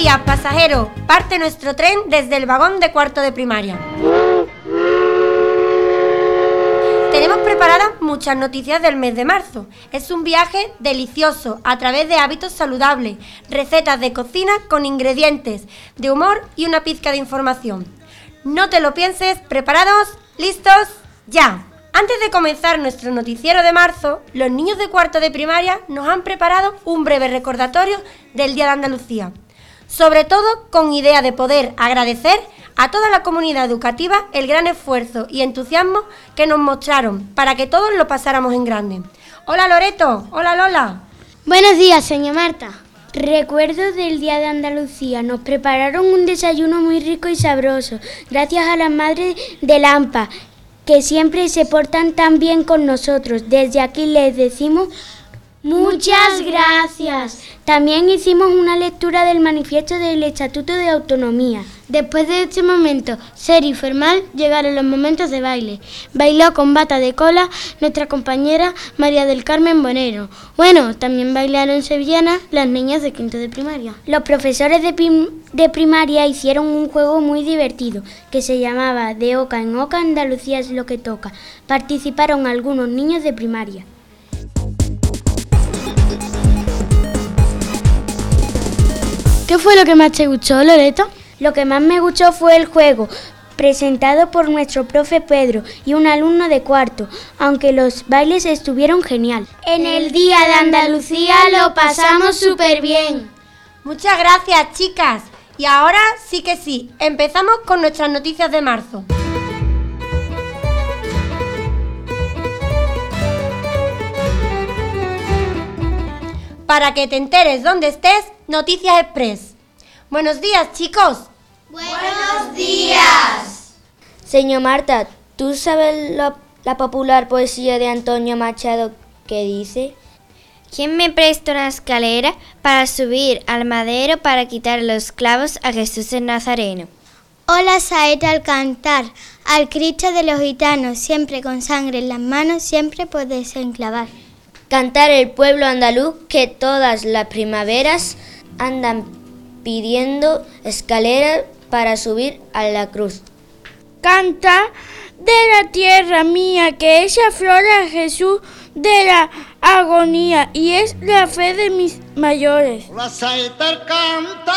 días, pasajeros. Parte nuestro tren desde el vagón de cuarto de primaria. Tenemos preparadas muchas noticias del mes de marzo. Es un viaje delicioso a través de hábitos saludables, recetas de cocina con ingredientes, de humor y una pizca de información. No te lo pienses, ¿preparados? ¿Listos? ¡Ya! Antes de comenzar nuestro noticiero de marzo, los niños de cuarto de primaria nos han preparado un breve recordatorio del Día de Andalucía. Sobre todo con idea de poder agradecer a toda la comunidad educativa el gran esfuerzo y entusiasmo que nos mostraron para que todos lo pasáramos en grande. Hola Loreto, hola Lola. Buenos días, señora Marta. Recuerdo del Día de Andalucía. Nos prepararon un desayuno muy rico y sabroso, gracias a las madres de Lampa, que siempre se portan tan bien con nosotros. Desde aquí les decimos muchas gracias. También hicimos una lectura del manifiesto del Estatuto de Autonomía. Después de este momento serio y formal, llegaron los momentos de baile. Bailó con bata de cola nuestra compañera María del Carmen Bonero. Bueno, también bailaron sevillanas las niñas de quinto de primaria. Los profesores de primaria hicieron un juego muy divertido que se llamaba De Oca en Oca, Andalucía es lo que toca. Participaron algunos niños de primaria. ¿Qué fue lo que más te gustó, Loreto? Lo que más me gustó fue el juego, presentado por nuestro profe Pedro y un alumno de cuarto, aunque los bailes estuvieron genial. En el Día de Andalucía lo pasamos súper bien. Muchas gracias, chicas. Y ahora sí que sí, empezamos con nuestras noticias de marzo. Para que te enteres dónde estés, Noticias Express. Buenos días, chicos. ¡Buenos días! Señor Marta, ¿tú sabes la popular poesía de Antonio Machado que dice? ¿Quién me presta una escalera para subir al madero para quitar los clavos a Jesús el Nazareno? O la saeta al cantar, al Cristo de los gitanos, siempre con sangre en las manos, siempre por desenclavar. Cantar el pueblo andaluz que todas las primaveras andan pidiendo escaleras para subir a la cruz. Canta de la tierra mía que ella aflora a Jesús de la agonía y es la fe de mis mayores. La saeta canta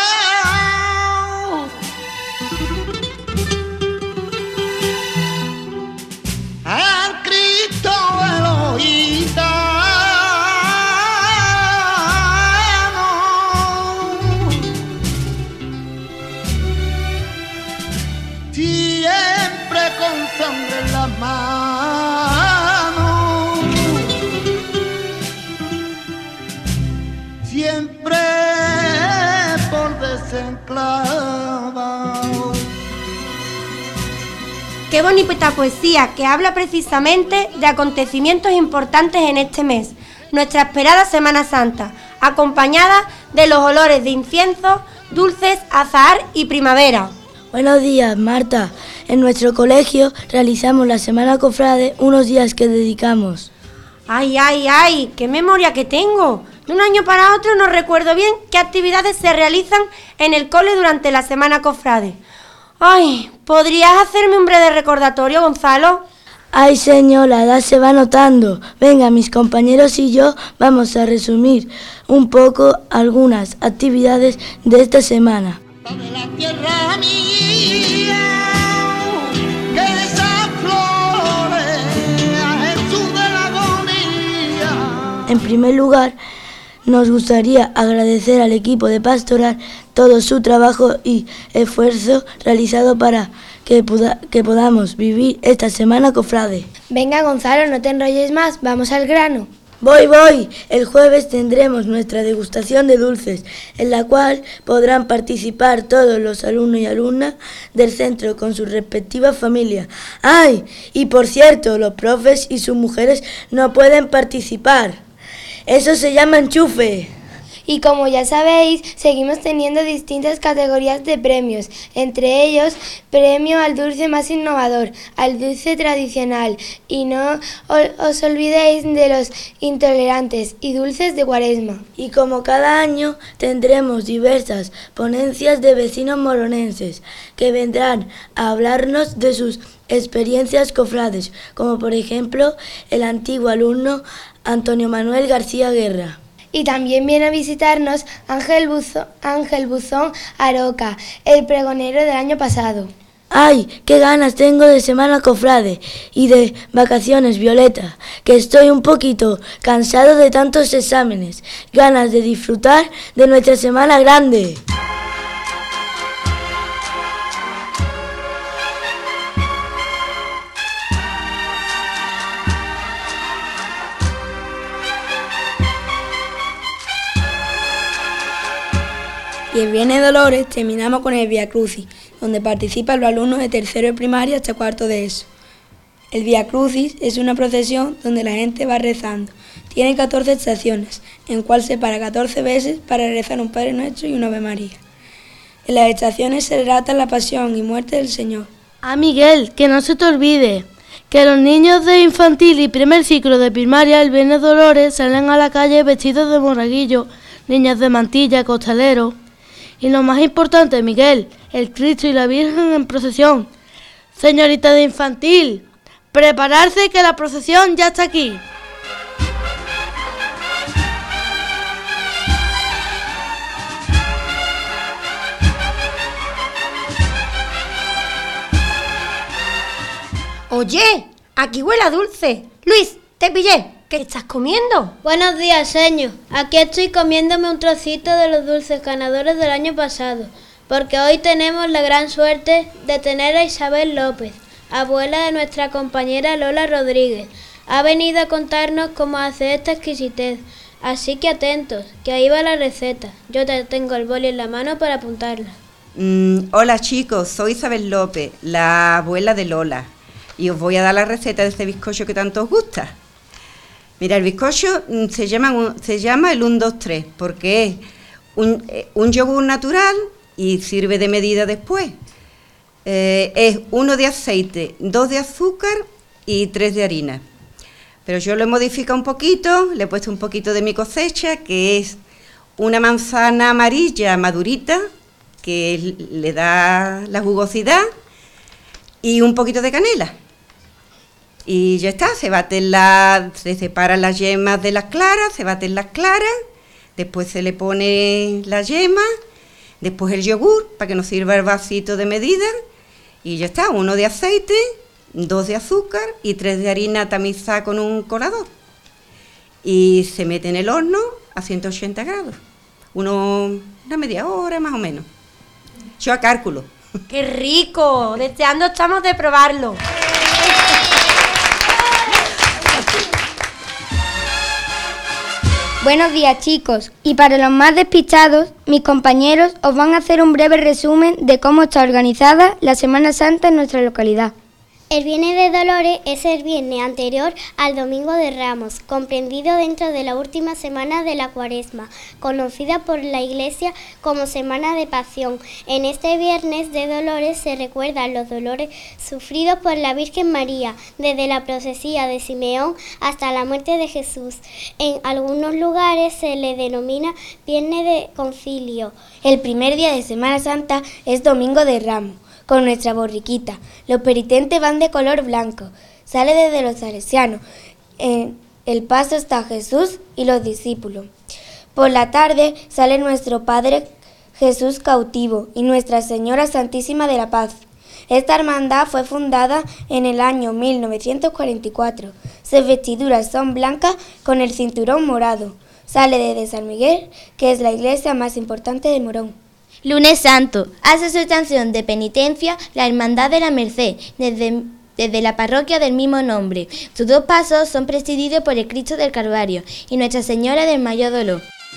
al Cristo de los gitanos. Siempre con sangre en las manos, siempre por desenclavado. Qué bonita poesía que habla precisamente de acontecimientos importantes en este mes, nuestra esperada Semana Santa, acompañada de los olores de incienso, dulces, azahar y primavera. Buenos días, Marta. En nuestro colegio realizamos la Semana Cofrade, unos días que dedicamos. ¡Ay, ay, ay! ¡Qué memoria que tengo! De un año para otro no recuerdo bien qué actividades se realizan en el cole durante la Semana Cofrade. ¡Ay! ¿Podrías hacerme un breve recordatorio, Gonzalo? Ay, señor, la edad se va notando. Venga, mis compañeros y yo vamos a resumir un poco algunas actividades de esta semana. De la tierra mía, que esas flores a Jesús de la agonía. En primer lugar, nos gustaría agradecer al equipo de Pastoral todo su trabajo y esfuerzo realizado para que podamos vivir esta Semana Cofrade. Venga, Gonzalo, no te enrolles más, vamos al grano. Voy. El jueves tendremos nuestra degustación de dulces, en la cual podrán participar todos los alumnos y alumnas del centro con sus respectivas familias. ¡Ay! Y por cierto, los profes y sus mujeres no pueden participar. Eso se llama enchufe. Y como ya sabéis, seguimos teniendo distintas categorías de premios, entre ellos premio al dulce más innovador, al dulce tradicional, y no os olvidéis de los intolerantes y dulces de Cuaresma. Y como cada año tendremos diversas ponencias de vecinos moronenses que vendrán a hablarnos de sus experiencias cofrades, como por ejemplo el antiguo alumno Antonio Manuel García Guerra. Y también viene a visitarnos Ángel Buzón Aroca, el pregonero del año pasado. ¡Ay, qué ganas tengo de semana cofrade y de vacaciones, Violeta! Que estoy un poquito cansado de tantos exámenes. Ganas de disfrutar de nuestra semana grande. Y el Viernes de Dolores terminamos con el Vía Crucis, donde participan los alumnos de tercero de primaria hasta cuarto de ESO. El Vía Crucis es una procesión donde la gente va rezando. Tiene 14 estaciones, en cual se para 14 veces para rezar un Padre Nuestro y una Ave María. En las estaciones se relata la pasión y muerte del Señor. Miguel, que no se te olvide que los niños de infantil y primer ciclo de primaria el Viernes de Dolores salen a la calle vestidos de monaguillo, niñas de mantilla, costaleros. Y lo más importante, Miguel, el Cristo y la Virgen en procesión. Señorita de infantil, prepararse que la procesión ya está aquí. Oye, aquí huele a dulce. Luis, te pillé. ¿Qué estás comiendo? Buenos días, señor. Aquí estoy comiéndome un trocito de los dulces ganadores del año pasado, porque hoy tenemos la gran suerte de tener a Isabel López, abuela de nuestra compañera Lola Rodríguez. Ha venido a contarnos cómo hacer esta exquisitez, así que atentos, que ahí va la receta. Yo te tengo el boli en la mano para apuntarla. Hola chicos, soy Isabel López, la abuela de Lola, y os voy a dar la receta de este bizcocho que tanto os gusta. Mira, el bizcocho se llama el 1, 2, 3, porque es un yogur natural y sirve de medida después. Es 1 de aceite, 2 de azúcar y 3 de harina. Pero yo lo he modificado un poquito, le he puesto un poquito de mi cosecha, que es una manzana amarilla madurita, que le da la jugosidad, y un poquito de canela. Y ya está, se separan las yemas de las claras, se baten las claras, después se le pone la yema, después el yogur, para que nos sirva el vasito de medida, y ya está, 1 de aceite, 2 de azúcar y 3 de harina tamizada con un colador. Y se mete en el horno a 180 grados, una media hora más o menos. Yo a cálculo. ¡Qué rico! Deseando estamos de probarlo. Buenos días, chicos. Y para los más despistados, mis compañeros os van a hacer un breve resumen de cómo está organizada la Semana Santa en nuestra localidad. El Viernes de Dolores es el viernes anterior al Domingo de Ramos, comprendido dentro de la última semana de la Cuaresma, conocida por la Iglesia como Semana de Pasión. En este Viernes de Dolores se recuerdan los dolores sufridos por la Virgen María, desde la procesía de Simeón hasta la muerte de Jesús. En algunos lugares se le denomina Viernes de Concilio. El primer día de Semana Santa es Domingo de Ramos, con nuestra borriquita. Los penitentes van de color blanco. Sale desde los salesianos. En el paso está Jesús y los discípulos. Por la tarde sale nuestro Padre Jesús cautivo y Nuestra Señora Santísima de la Paz. Esta hermandad fue fundada en el año 1944. Sus vestiduras son blancas con el cinturón morado. Sale desde San Miguel, que es la iglesia más importante de Morón. Lunes Santo, hace su estación de penitencia la Hermandad de la Merced, desde la parroquia del mismo nombre. Sus dos pasos son presididos por el Cristo del Calvario y Nuestra Señora del Mayor Dolor.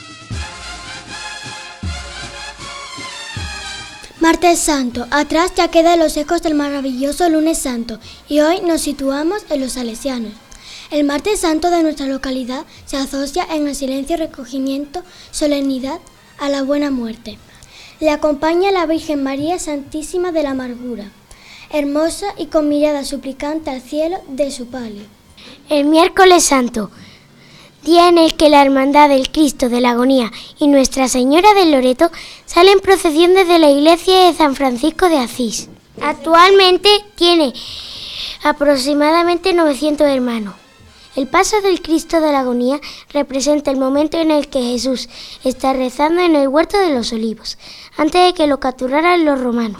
Martes Santo, atrás ya quedan los ecos del maravilloso Lunes Santo y hoy nos situamos en los salesianos. El martes santo de nuestra localidad se asocia en el silencio, recogimiento, solemnidad a la buena muerte. Le acompaña la Virgen María Santísima de la Amargura, hermosa y con mirada suplicante al cielo de su palio. El miércoles santo, día en el que la Hermandad del Cristo de la Agonía y Nuestra Señora del Loreto salen en procesión desde la iglesia de San Francisco de Asís. Actualmente tiene aproximadamente 900 hermanos. El paso del Cristo de la Agonía representa el momento en el que Jesús está rezando en el huerto de los Olivos, antes de que lo capturaran los romanos.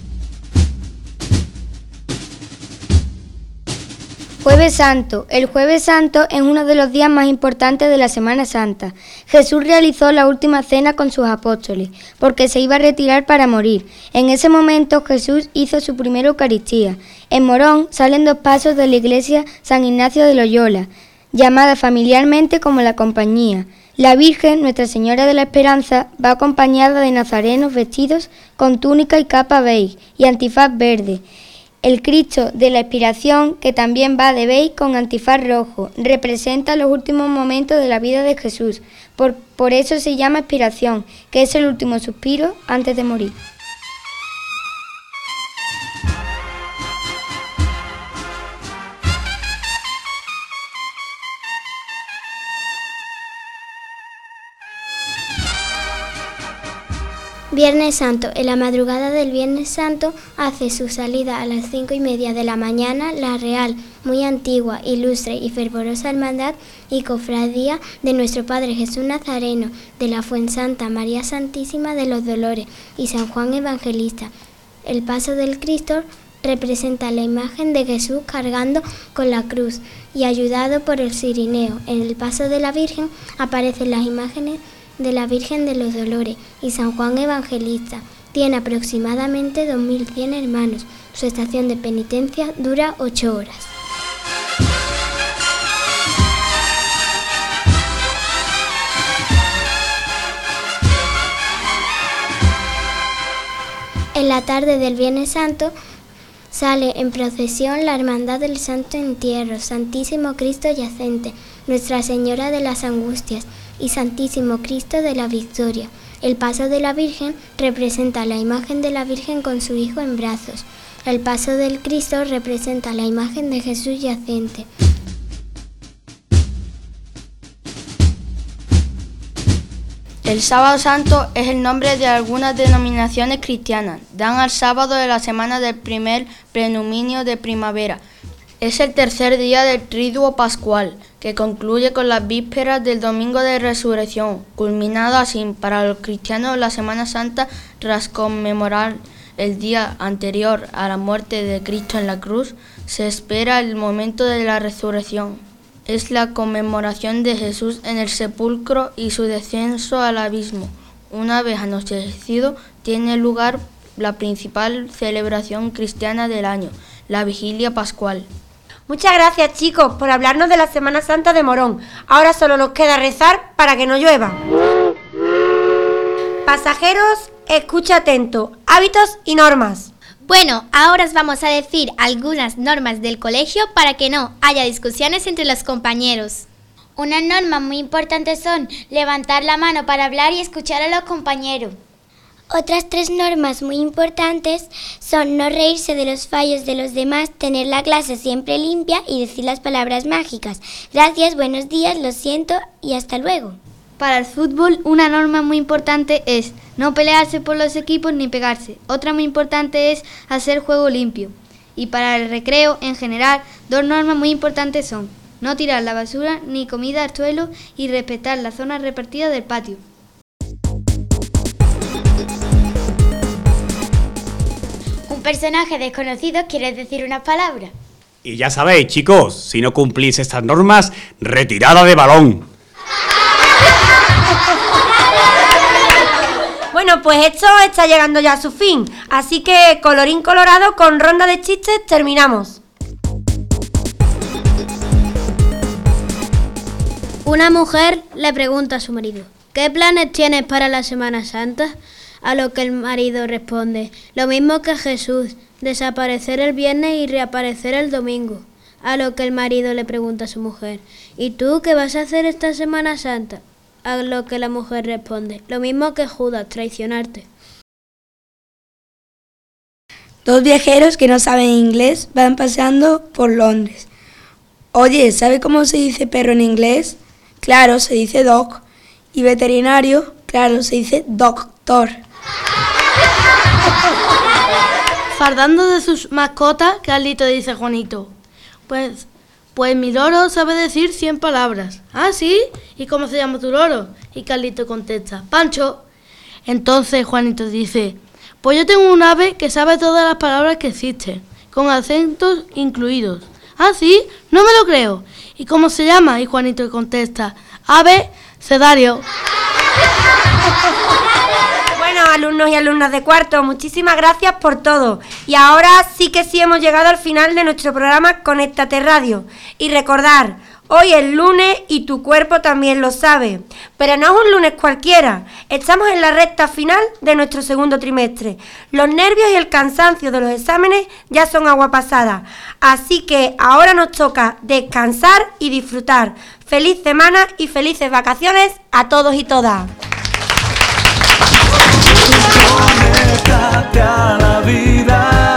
Jueves Santo. El Jueves Santo es uno de los días más importantes de la Semana Santa. Jesús realizó la última cena con sus apóstoles, porque se iba a retirar para morir. En ese momento Jesús hizo su primera Eucaristía. En Morón salen 2 pasos de la iglesia San Ignacio de Loyola, llamada familiarmente como la Compañía. La Virgen, Nuestra Señora de la Esperanza, va acompañada de nazarenos vestidos con túnica y capa beige y antifaz verde. El Cristo de la Expiración, que también va de beige con antifaz rojo, representa los últimos momentos de la vida de Jesús. Por eso se llama expiración, que es el último suspiro antes de morir. Viernes Santo. En la madrugada del Viernes Santo hace su salida a las 5:30 de la mañana la real, muy antigua, ilustre y fervorosa hermandad y cofradía de nuestro Padre Jesús Nazareno, de la Fuensanta María Santísima de los Dolores y San Juan Evangelista. El paso del Cristo representa la imagen de Jesús cargando con la cruz y ayudado por el cirineo. En el paso de la Virgen aparecen las imágenes de la Virgen de los Dolores y San Juan Evangelista. Tiene aproximadamente 2100 hermanos. Su estación de penitencia dura 8 horas. En la tarde del Viernes Santo sale en procesión la Hermandad del Santo Entierro, Santísimo Cristo Yacente, Nuestra Señora de las Angustias y Santísimo Cristo de la Victoria. El paso de la Virgen representa la imagen de la Virgen con su Hijo en brazos. El paso del Cristo representa la imagen de Jesús yacente. El Sábado Santo es el nombre de algunas denominaciones cristianas. Dan al sábado de la semana del primer predominio de primavera. Es el tercer día del Triduo Pascual, que concluye con las vísperas del Domingo de Resurrección, culminado así para los cristianos la Semana Santa tras conmemorar el día anterior a la muerte de Cristo en la cruz. Se espera el momento de la resurrección. Es la conmemoración de Jesús en el sepulcro y su descenso al abismo. Una vez anochecido, tiene lugar la principal celebración cristiana del año, la Vigilia Pascual. Muchas gracias, chicos, por hablarnos de la Semana Santa de Morón. Ahora solo nos queda rezar para que no llueva. Pasajeros, escucha atento. Hábitos y normas. Bueno, ahora os vamos a decir algunas normas del colegio para que no haya discusiones entre los compañeros. Unas normas muy importantes son levantar la mano para hablar y escuchar a los compañeros. Otras 3 normas muy importantes son no reírse de los fallos de los demás, tener la clase siempre limpia y decir las palabras mágicas. Gracias, buenos días, lo siento y hasta luego. Para el fútbol, una norma muy importante es no pelearse por los equipos ni pegarse. Otra muy importante es hacer juego limpio. Y para el recreo, en general, 2 normas muy importantes son no tirar la basura ni comida al suelo y respetar la zona repartida del patio. Un personaje desconocido quiere decir unas palabras. Y ya sabéis, chicos, si no cumplís estas normas, retirada de balón. Bueno, pues esto está llegando ya a su fin, así que colorín colorado, con ronda de chistes terminamos. Una mujer le pregunta a su marido: ¿qué planes tienes para la Semana Santa? A lo que el marido responde: lo mismo que Jesús, desaparecer el viernes y reaparecer el domingo. A lo que el marido le pregunta a su mujer: ¿y tú qué vas a hacer esta Semana Santa? A lo que la mujer responde: lo mismo que Judas, traicionarte. Dos viajeros que no saben inglés van paseando por Londres. Oye, ¿sabe cómo se dice perro en inglés? Claro, se dice dog. Y veterinario, claro, se dice doctor. Fardando de sus mascotas, Carlito dice a Juanito: Pues mi loro sabe decir 100 palabras. ¿Ah, sí? ¿Y cómo se llama tu loro? Y Carlito contesta: Pancho. Entonces Juanito dice: pues yo tengo un ave que sabe todas las palabras que existen, con acentos incluidos. ¿Ah, sí? No me lo creo. ¿Y cómo se llama? Y Juanito contesta: ave cedario. Bueno, alumnos y alumnas de cuarto, muchísimas gracias por todo. Y ahora sí que sí hemos llegado al final de nuestro programa Conéctate Radio. Y recordar, hoy es lunes y tu cuerpo también lo sabe. Pero no es un lunes cualquiera. Estamos en la recta final de nuestro segundo trimestre. Los nervios y el cansancio de los exámenes ya son agua pasada. Así que ahora nos toca descansar y disfrutar. Feliz semana y felices vacaciones a todos y todas. Conéctate a la vida.